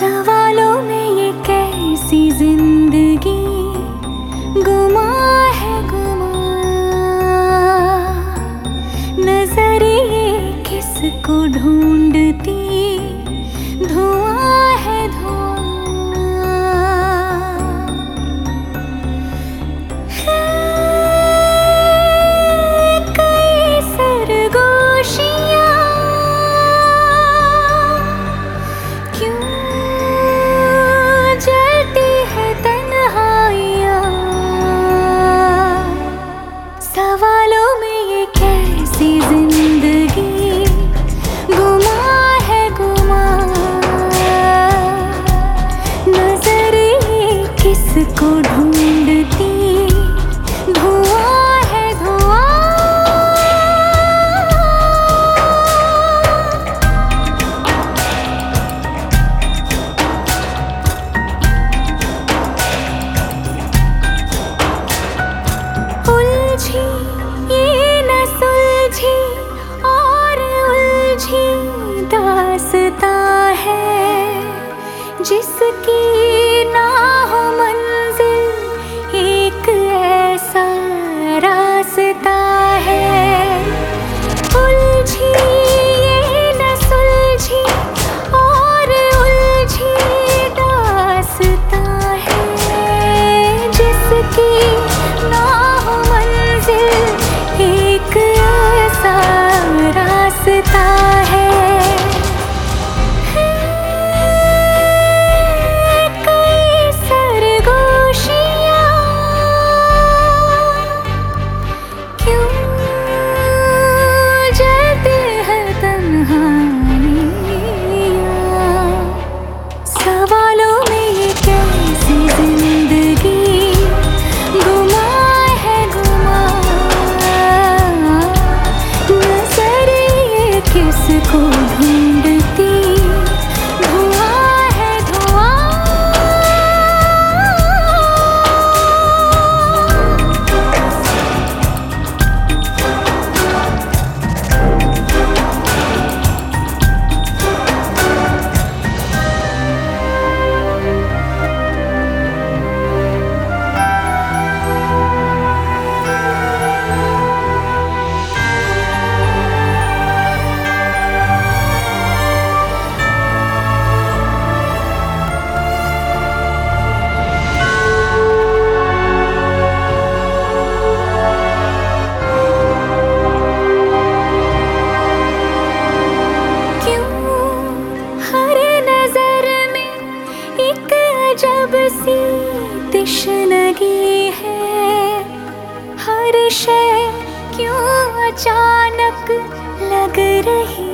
सवालों में ये कैसी जिंदगी गुमा है गुमा। नजर ये किसको ढूंढती धुआं है धुआं। कई सरगोशियां क्यों जलती है तन्हाइयां। सवालों में ये कैसी जिंदगी गुमा है गुमा। नजर ये किसको ढूंढती धुआं है धुआं। उलझी ये न सुलझी और उलझी दास्तां है जिसकी ना हो मंजिल एक ऐसा रास्ता है। उलझी ये न सुलझी और उलझी दास्तां है जिसकी ना हो मंजिल एक ऐसा रास्ता है। कई सरगोशियां क्यों जलती है तन्हाइयां। सवालों में ये कैसी जिंदगी गुमा है गुमा। नजर ये किसको ढूंढती धुआं है धुआं। जब सी तिश्नगी है हर शय क्यों अचानक लग रही